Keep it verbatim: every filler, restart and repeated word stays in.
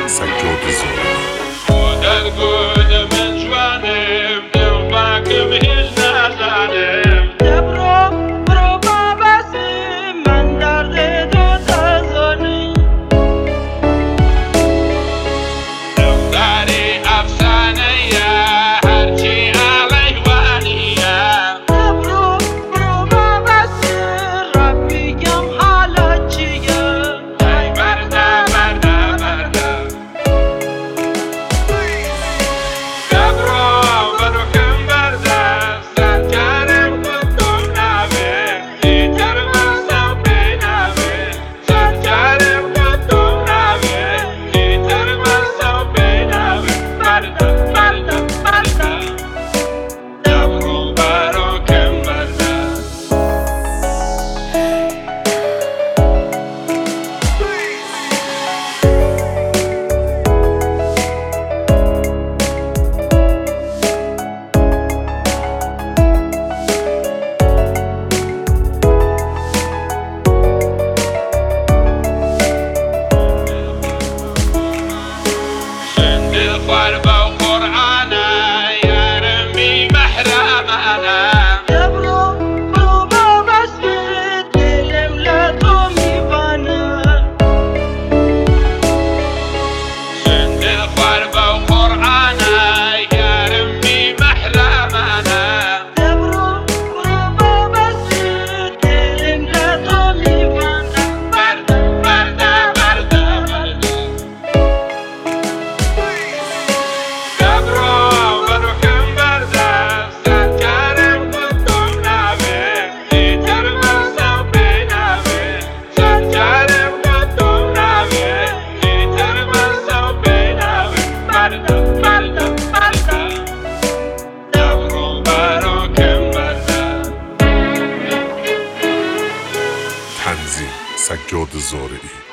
سجاد زارعی. گودر گود من جوانم دم باکم هیچ نزنم دبرو برو بابسی من درد تو تزانی دختری افسانه هرچی علیوانیه دبرو برو بابسی ربی گم حالا چیه ای برده برده برده دبرو برو کم برده سرکارم کدوم نوه ایتر مسا بینوه سرکارم کدوم نوه ایتر مسا بینوه برده برده برده دبرو برو کم برده دلخوار با قرآنه یارم بی محرمانه دبرو برو بابسی دلم لطو میوانه دلخوار با قرآنه یارم بی محرمانه دبرو برو بابسی دلم لطو میوانه برده برده برده برده دبرو برو کم برده سرکارم کدوم نوه ایتر مسا بینوه سرکارم کدوم نوه ایتر مسا بینوه برده برده برده دبرو برو کم برده تنظیم سجاد زارعی.